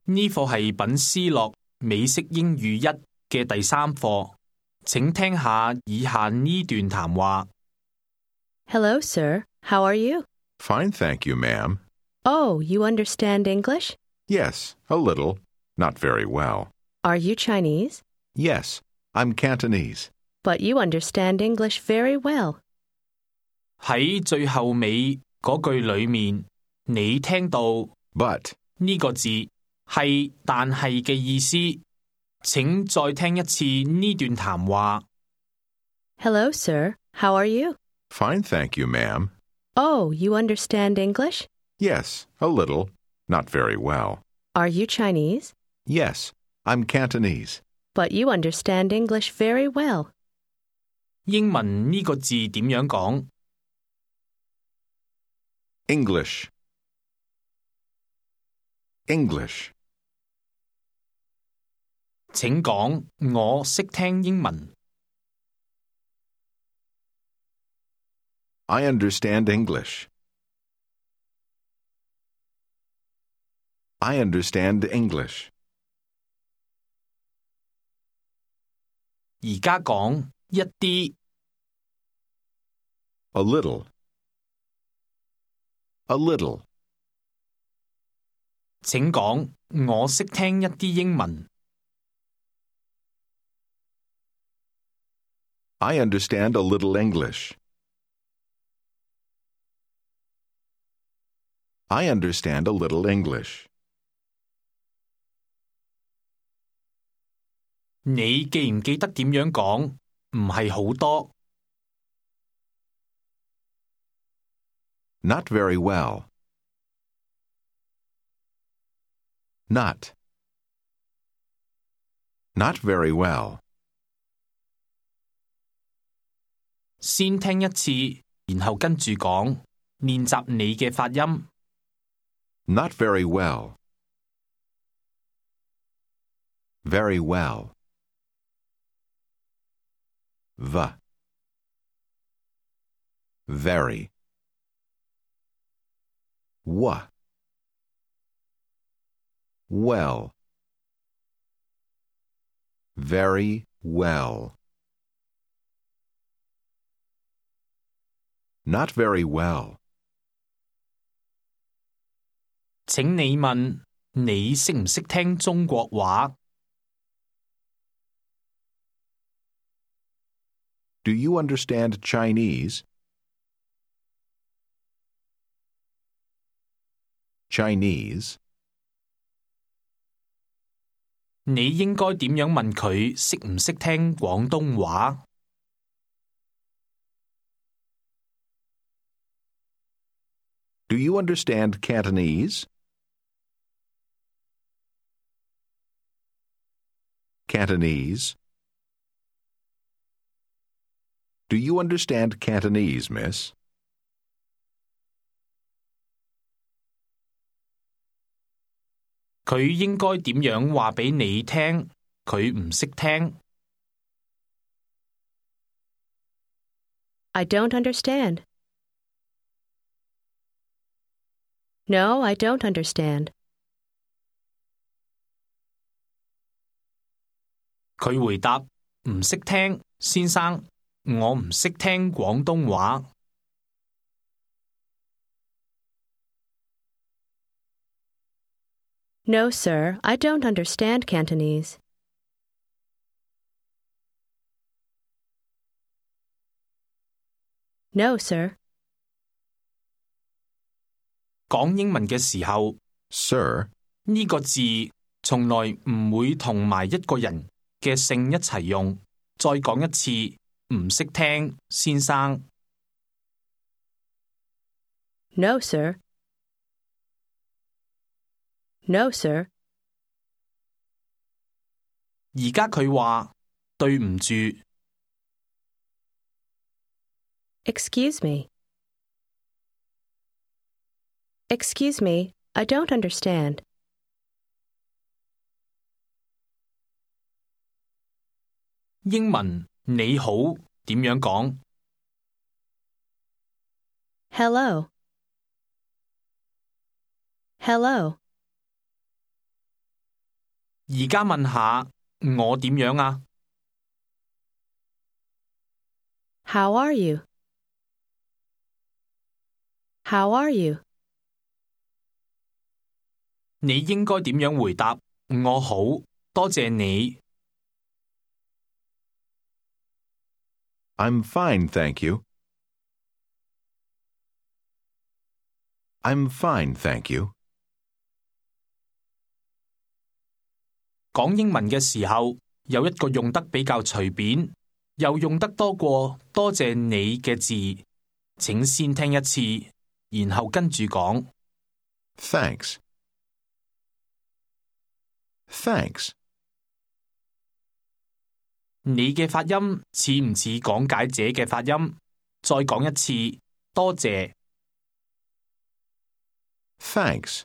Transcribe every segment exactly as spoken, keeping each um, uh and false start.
呢課係品思樂美式英語一嘅第三課，請聽下以下呢段談話。 Hello, sir. How are you? Fine, thank you, ma'am. Oh, you understand English? Yes, a little. Not very well. Are you Chinese? Yes, I'm Cantonese. But you understand English very well. 喺最後尾嗰句裏面，你聽到 But 呢個字係但係嘅意思。請再聽一次呢段談話。 Hello, sir. How are you? fine, thank you, ma'am. Oh, you understand English? Yes, a little. Not very well. Are you Chinese? Yes, I'm Cantonese. But you understand English very well. 英文呢個字點樣講？ English. English. 請講，我識聽英文。 I understand English. I understand English. 而家講一啲。 A little. A little. 請講，我識聽一啲英文。 I understand a little English. I understand a little English. 你記唔記得點樣講？唔係好多。 Not very well. Not. Not very well. 先聽一次，然後跟住講，練習你嘅發音。 Not very well. Very well. The. Very. Wa. Well. Very well. Not very well. 請你問，你識唔識聽中國話？ Do you understand Chinese? Chinese. 你應該點樣問佢識唔識聽廣東話？ Do you understand Cantonese? Cantonese. Do you understand Cantonese, miss? 佢應該點樣話俾你聽？佢唔識聽。 I don't understand. No, I don't understand. 佢回答：唔識聽，先生，我唔識聽廣東話。 No, sir, I don't understand Cantonese. No, sir. 講英文嘅時候 Sir. 呢個字從來唔會同埋一個人嘅姓一齊用。再講一次，唔識聽，先生。 No, sir. No, sir. 而家佢話對唔住。 Excuse me. Excuse me, I don't understand. 英文你好點樣講？ Hello. Hello. 而家問下我點樣啊？ How are you? How are you? 你應該點樣回答？我好，多謝你。 I'm fine, thank you. I'm fine, thank you. 講英文嘅時候，有一個用得比較隨便，又用得多過多謝你嘅字。請先聽一次，然後跟住講。 Thanks. Thanks. 你嘅發音似唔似講解者嘅發音？再講一次，多謝。 Thanks.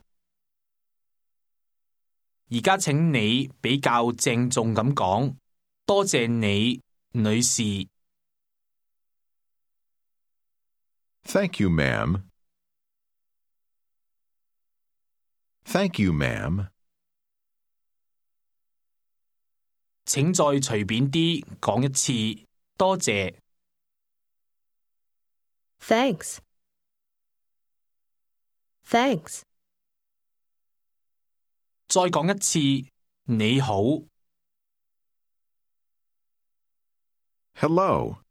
而家請你比較鄭重咁講，多謝你，女士。 Thank you, ma'am. Thank you, ma'am. 請再隨便啲講一次，多謝。 Thanks. Thanks. 再講一次，你好。 Hello.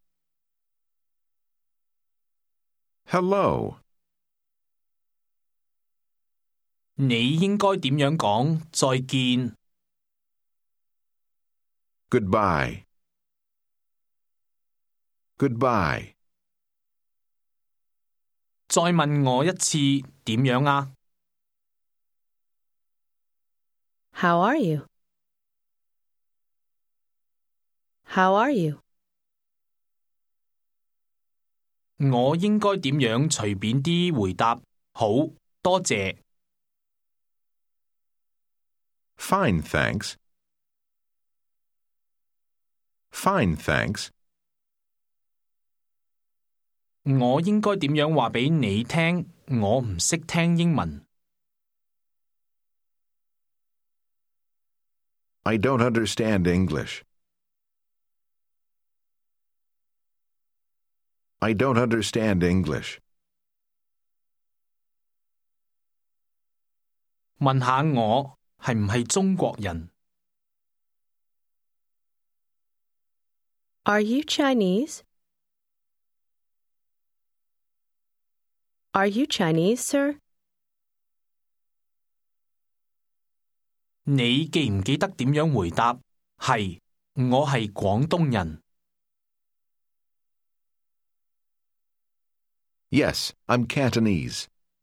Hello. 你應該點樣講再見？ Goodbye. Goodbye. 再問我一次點樣啊？ How are you? How are you? 我應該點樣隨便啲回答？好，多謝。 Fine, thanks. Fine, thanks. 我應該點樣話俾你聽？我唔識聽英文。 I don't understand English. I don't understand English. 問下我係唔係中國人？ Are you Chinese? Are you Chinese, sir? 你記唔記得點樣回答？係，我係廣東人。 Yes, I'm Cantonese.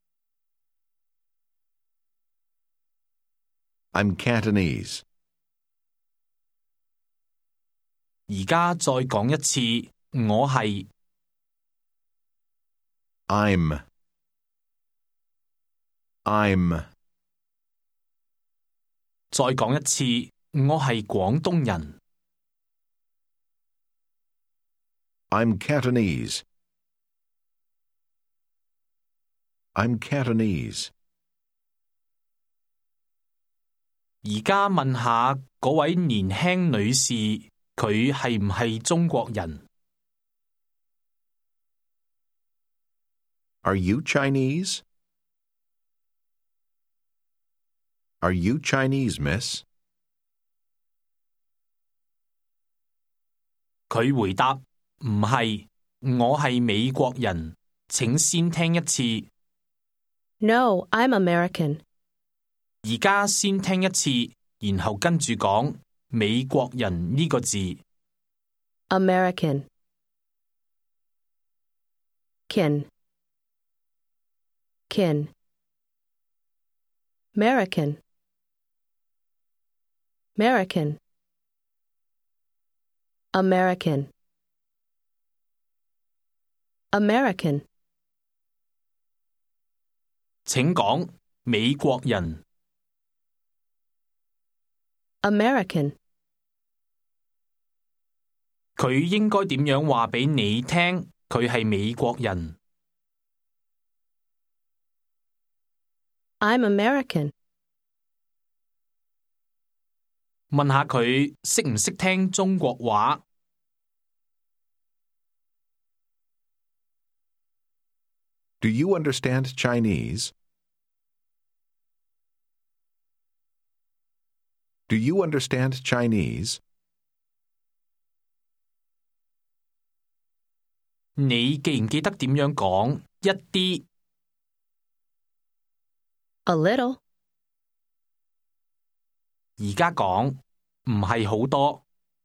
I'm Cantonese. 而家再講一次，我係。 I'm. I'm. 再講一次，我係廣東人。 I'm Cantonese. I'm Cantonese. 而家問下嗰位年輕女士，佢係唔係中國人？ Are you Chinese? Are you Chinese, miss? 佢回答：唔係，我係美國人。請先聽一次。 No, I'm American. 而家先聽一次，然後跟住講美國人呢個字。 American. Kin. Kin. American. American. American. American. 請講美國人。 American. 佢應該點樣話俾你聽？佢係美國人。 I'm American. 問下佢識唔識聽中國話。 Do you understand Chinese? Do you understand Chinese? 你記唔記得點樣講一啲？ A little. 而家講唔係好多。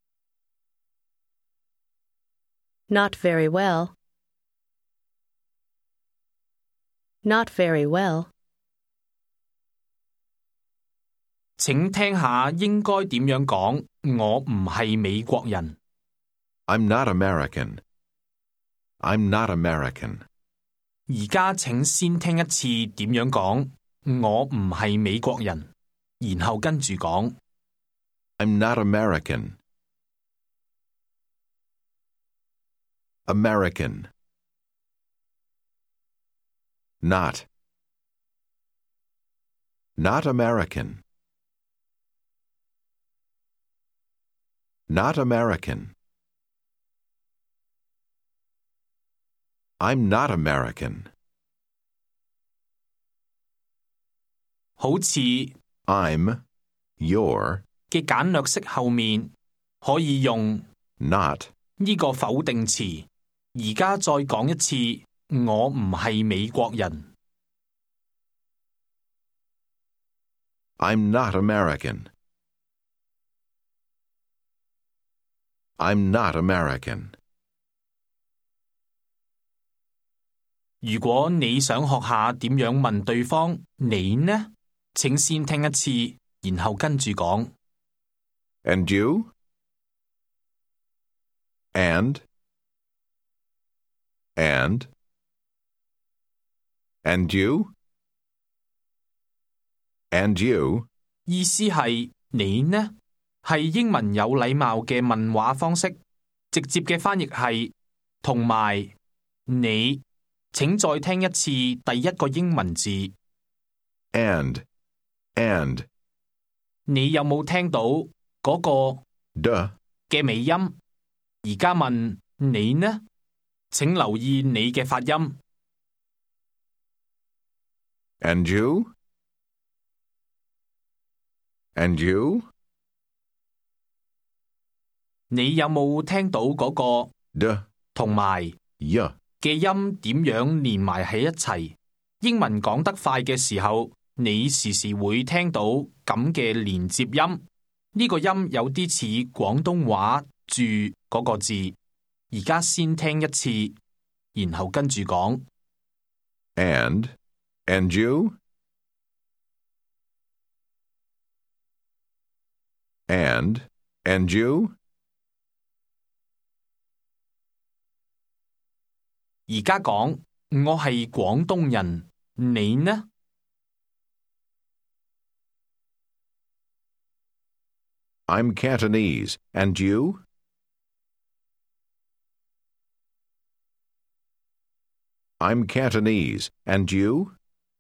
Not very well. Not very well. 請聽下應該點樣講，我唔係美國人。 I'm not American. I'm not American. 而家請先聽一次點樣講，我唔係美國人，然後跟住講。 I'm not American. American. Not. Not American. Not American. I'm not American. 好似 I'm, you're, 嘅簡略式後面可以用 not, 呢個否定詞。而家再講一次，我唔係美國人。 I'm not American. I'm not American. 如果你想學下點樣問對方你呢？請先聽一次，然後跟住講。 And you? And? And? And you? And you? 意思係你呢？係英文有禮貌嘅問話方式，直接嘅翻譯係同埋你。請再聽一次第一個英文字 And. And. 你有冇聽到嗰個 Duh. 嘅尾音？而家問你呢？請留意你嘅發音。 And you? And you? 你有冇聽到嗰個 Duh. 同埋 Yeah. 嘅音點樣連埋喺一齊？英文講得快嘅時候，你時時會聽到咁嘅連接音。呢個音有啲似廣東話住嗰個字。而家先聽一次，然後跟住講。 And. And you? And. And you? 而家講，我係廣東人，你呢？ I'm Cantonese. And you? I'm Cantonese. And you?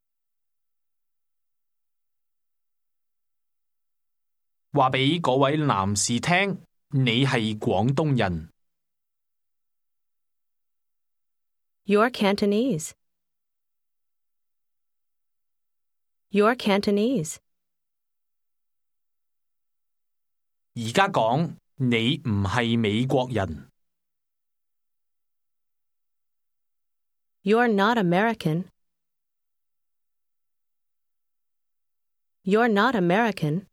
話俾嗰位男士聽，你係廣東人。 You're Cantonese. You're Cantonese. 而家講，你唔係美國人。 You're not American. You're not American.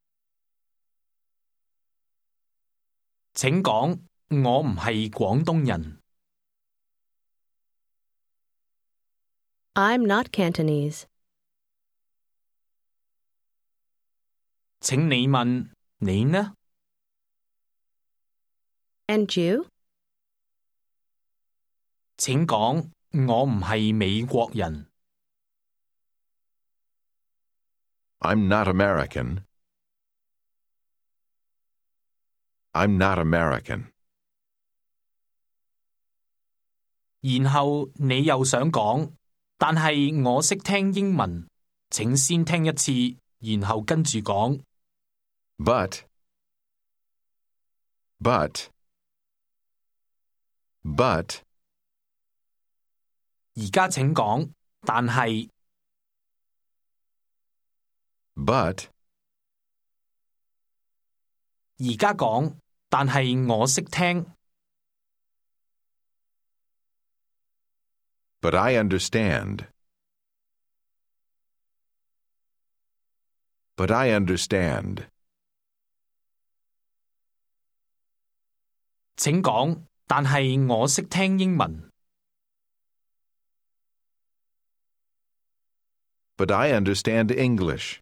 請講，我唔係廣東人。 I'm not Cantonese. 請你問你呢？ And you? 請講，我唔係美國人。 I'm not American. I'm not American. 然後你又想講，但係我識聽英文，請先聽一次，然後跟住講。 But. But, but, 而家請講，但係 but, 而家講，但係我識聽。 but I understand. But I understand. 請講，但係我識聽英文。 But I understand English.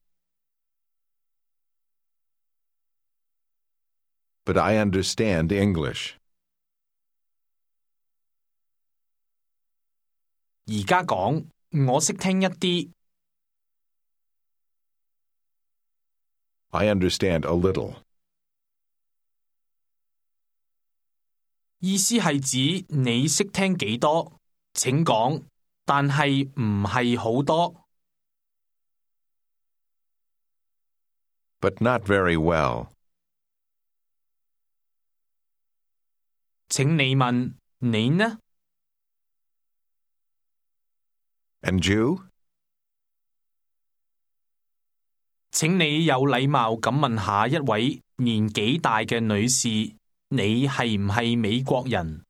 But I understand English. 而家講，我識聽一啲。 I understand a little. 意思係指你識聽幾多？請講，但係唔係好多。 But not very well. 請你問，你呢？ And you? 請你有禮貌咁問下一位年紀大嘅女士，你係唔係美國人？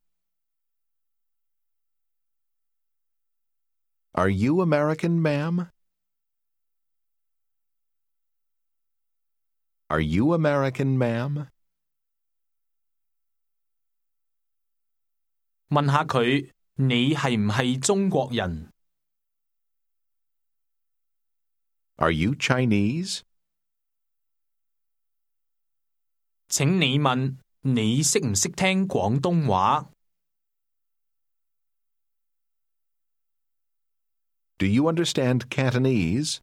Are you American, ma'am? Are you American, ma'am? 問下佢，你係唔係中國人？ Are you Chinese? 請你問，你識唔識聽廣東話？ Do you understand Cantonese?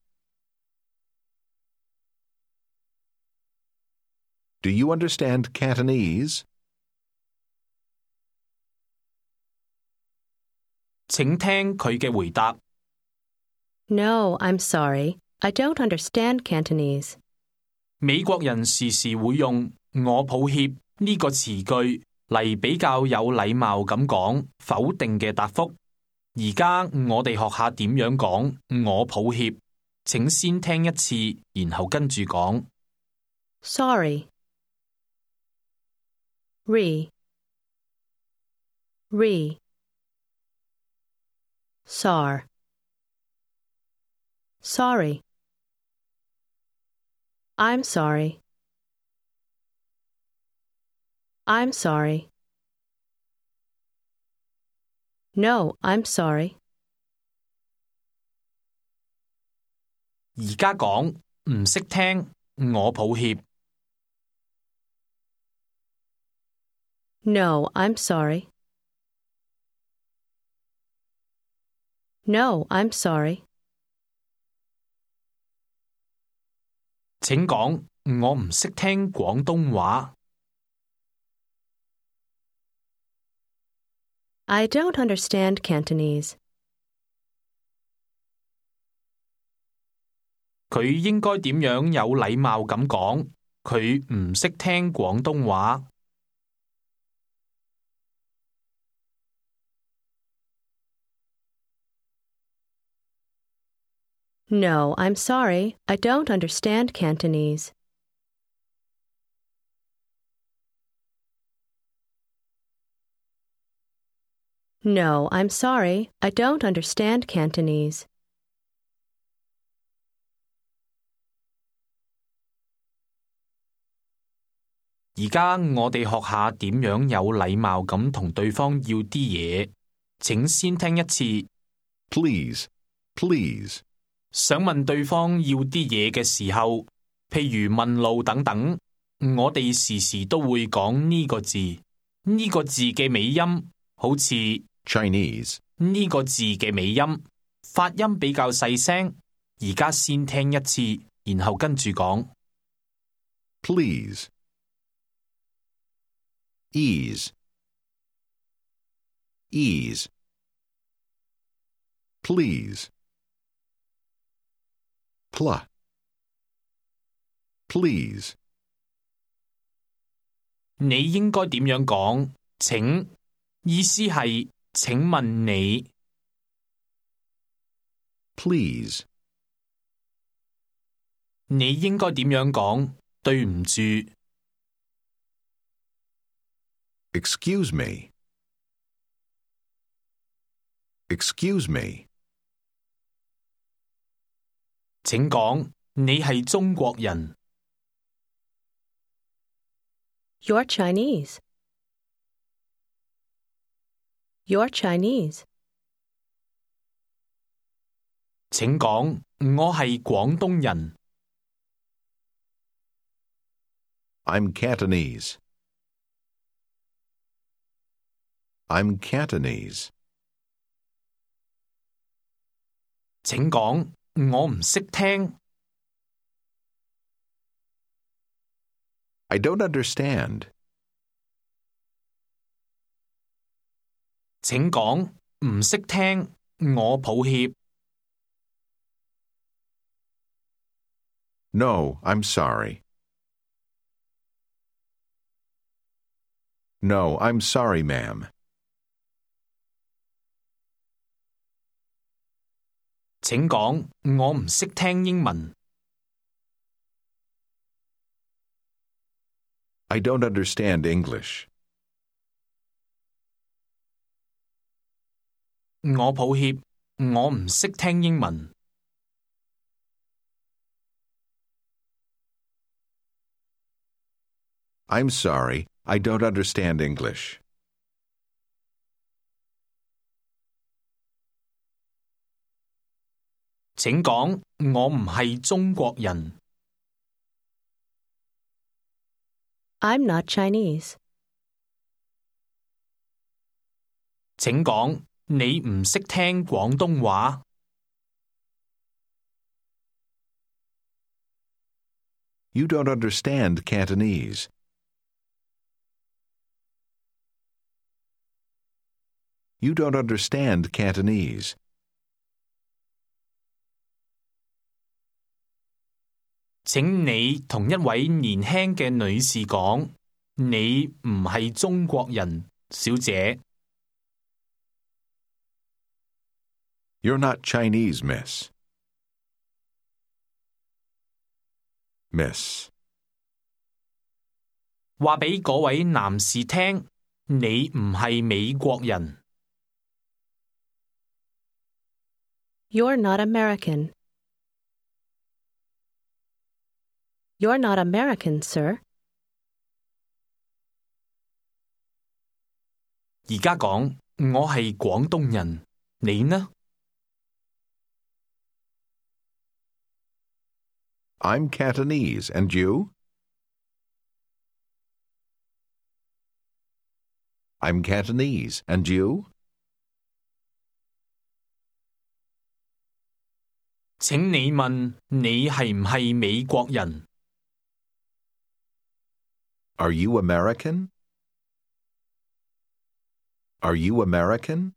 Do you understand Cantonese? 請聽佢嘅回答。 No, I'm sorry. I don't understand Cantonese. 美國人時時會用我抱歉呢個詞句嚟比較有禮貌咁講否定嘅答覆。而家我哋學下點樣講我抱歉。請先聽一次，然後跟住講。 Sorry. Re. Re. Sar. Sorry. I'm sorry. I'm sorry. No, I'm sorry. 而家講唔識聽，我抱歉。No, I'm sorry. No, I'm sorry. 請講，我唔識聽廣東話。I don't understand Cantonese. 佢應該點樣有禮貌咁講？佢唔識聽廣東話。No, I'm sorry. I don't understand Cantonese. No, I'm sorry. I don't understand Cantonese. 而家我哋學下點樣有禮貌咁同對方要啲嘢。請先聽一次。 Please, please. 想問對方要啲嘢嘅時候，譬如問路等等，我哋時時都會講呢個字。呢個字嘅尾音好似 Chinese. 呢個字嘅尾音，發音比較細聲。而家先聽一次，然後跟住講。 Please. Ease. Ease. Please. Pla. Please. 你應該點樣講？請，意思係請問你。 Please. 你應該點樣講？對唔住。 Excuse me. Excuse me. 請講，你係中國人。 You're Chinese. You're Chinese. 請講，我係廣東人。 I'm Cantonese. I'm Cantonese. 請講，我唔識聽。 I don't understand. 請講，唔識聽，我抱歉。 No, I'm sorry. No, I'm sorry, ma'am. 請講，我唔識聽英文。 I don't understand English. 我抱歉，我唔識聽英文。 I'm sorry, I don't understand English. 請講，我唔係中國人。 I'm not Chinese. 請講，你唔識聽廣東話。 You don't understand Cantonese. You don't understand Cantonese. 請你同一位年輕嘅女士講，你唔係中國人，小姐。 You're not Chinese, miss. Miss. 話俾嗰位男士聽，你唔係美國人。 You're not American. You're not American, sir. 而家講，我係廣東人，你呢？ I'm Cantonese, and you? I'm Cantonese, and you? 請你問你係唔係美國人？ Are you American? Are you American?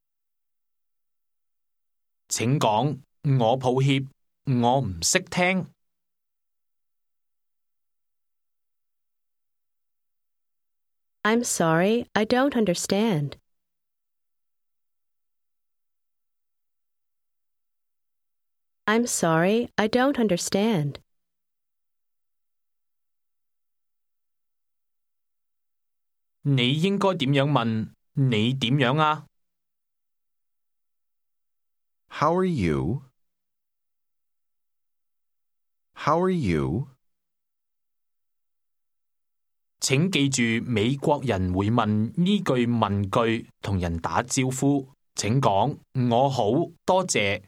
請講，我抱歉，我唔識聽。 I'm sorry, I don't understand. I'm sorry, I don't understand. 你應該點樣問？你點樣啊？ How are you? How are you? 請記住，美國人會問呢句問句同人打招呼。請講，我好，多謝。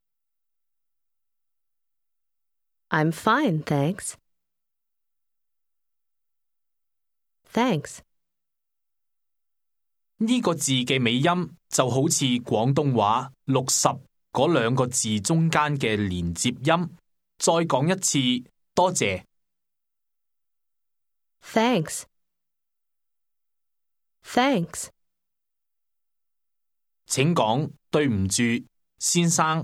I'm fine, thanks. Thanks. 呢個字嘅尾音就好似廣東話六十嗰兩個字中間嘅連接音。再講一次，多謝。 Thanks. Thanks. 請講，對唔住，先生。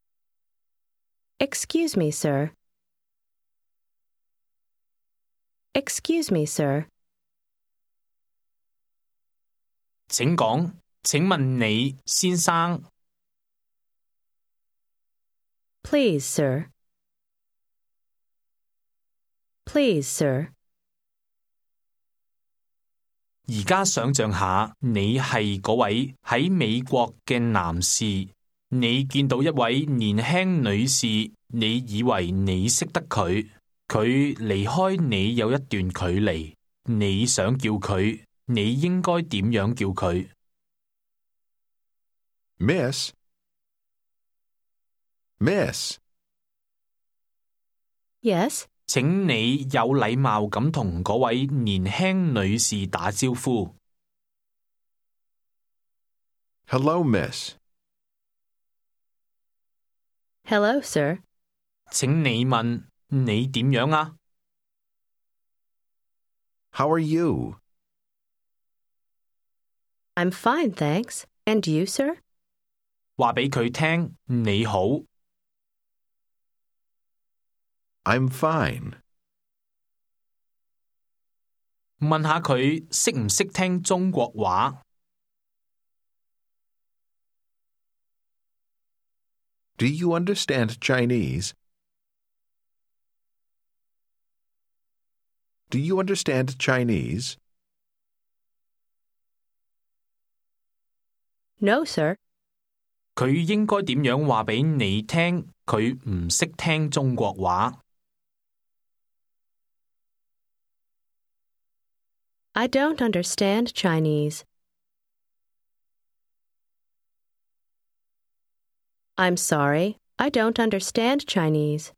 Excuse me, sir. Excuse me, sir. 請講，請問你，先生。 Please, sir. Please, sir. 而家想像下，你係嗰位喺美國嘅男士，你見到一位年輕女士，你以為你識得佢，佢離開你有一段距離，你想叫佢，你應該點樣叫佢？ Miss? Miss? Yes? 請你有禮貌咁同嗰位年輕女士打招呼。 Hello, miss. Hello, sir. 請你問你點樣啊？ How are you? I'm fine, thanks. And you, sir? 話俾佢聽你好。 I'm fine. 問下佢識唔識聽中國話？ Do you understand Chinese? Do you understand Chinese? No, sir. 佢應該點樣話俾你聽？佢唔識聽中國話。 I don't understand Chinese. I'm sorry, I don't understand Chinese.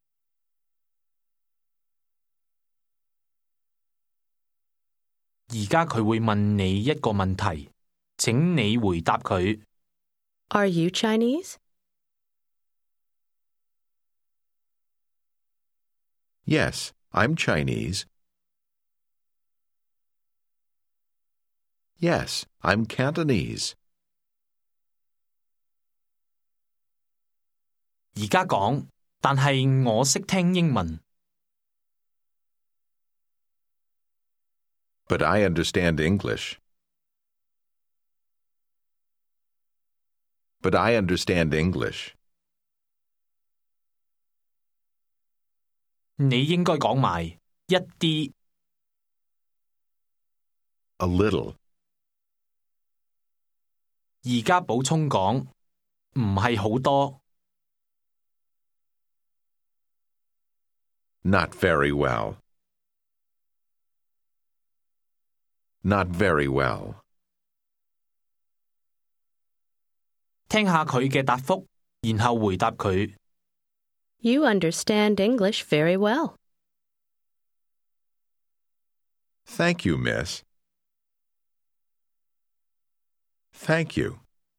而家佢會問你一個問題，請你回答佢。 Are you Chinese? Yes, I'm Chinese. Yes, I'm Cantonese. 而家講，但係我識聽英文。 But I understand English. But I understand English. 你應該講埋一啲。 A little. 而家補充講，唔係好多。 Not very well. Not very well. 聽下佢嘅答覆，然後回答佢。 You understand English very well. Thank you, miss. Thank you.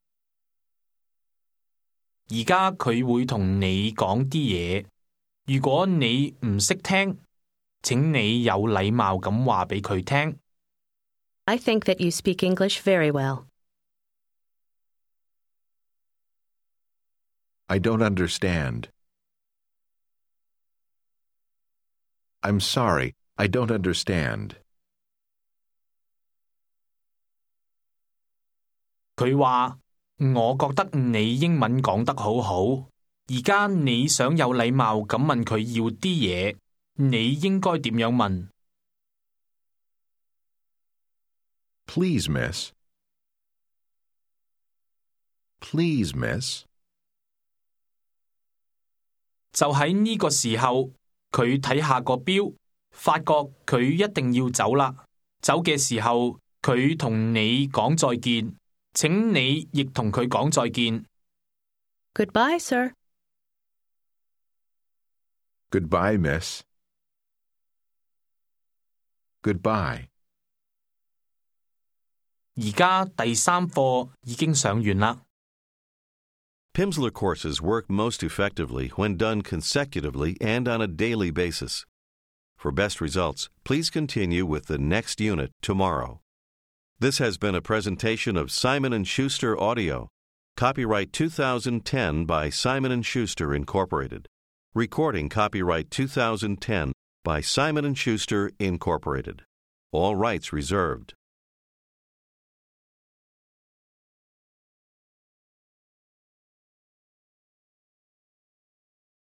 而家佢會同你講啲嘢，如果你唔識聽，請你有禮貌咁話俾佢聽。 I think that you speak English very well. I don't understand. I'm sorry, I don't understand. 佢話：我覺得你英文講得好好，而家你想有禮貌咁問佢要啲嘢，你應該點樣問？ Please, miss. Please, miss. 就喺呢個時候，佢睇下個錶，發覺佢一定要走啦。走嘅時候，佢同你講再見。請你亦同佢講再見。 Goodbye, sir. Goodbye, miss. Goodbye. 而家第三課已經上完啦。 Pimsleur courses work most effectively when done consecutively and on a daily basis. For best results, please continue with the next unit tomorrow. This has been a presentation of Simon and Schuster Audio. Copyright two thousand ten by Simon and Schuster Incorporated. Recording copyright two thousand ten by Simon and Schuster, Incorporated. All rights reserved.